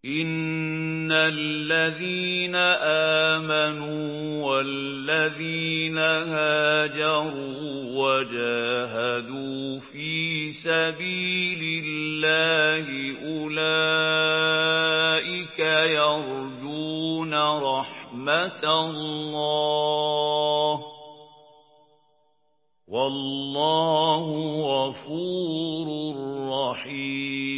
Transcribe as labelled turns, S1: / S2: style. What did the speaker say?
S1: إِنَّ الَّذِينَ آمَنُوا وَالَّذِينَ هَاجَرُوا وَجَاهَدُوا فِي سَبِيلِ اللَّهِ أُولَئِكَ يَرْجُونَ رَحْمَتَ اللَّهِ ۗ وَاللَّهُ غَفُورٌ رَّحِيمٌ.